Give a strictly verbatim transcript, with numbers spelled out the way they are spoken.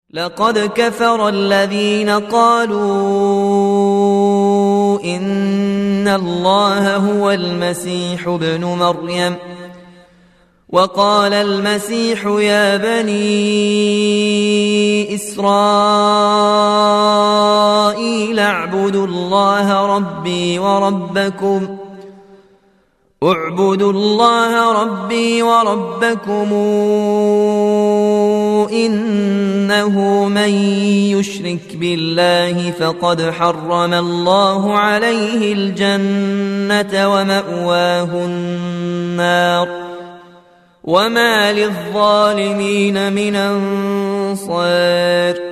لقد كفر الذين قالوا إن الله هو المسيح ابن مريم وقال المسيح يا بني إسرائيل اعبدوا الله ربي وربكم اعبدوا الله ربي وربكم إنه من يشرك بالله فقد حرم الله عليه الجنة ومأواه النار وما للظالمين من أنصار.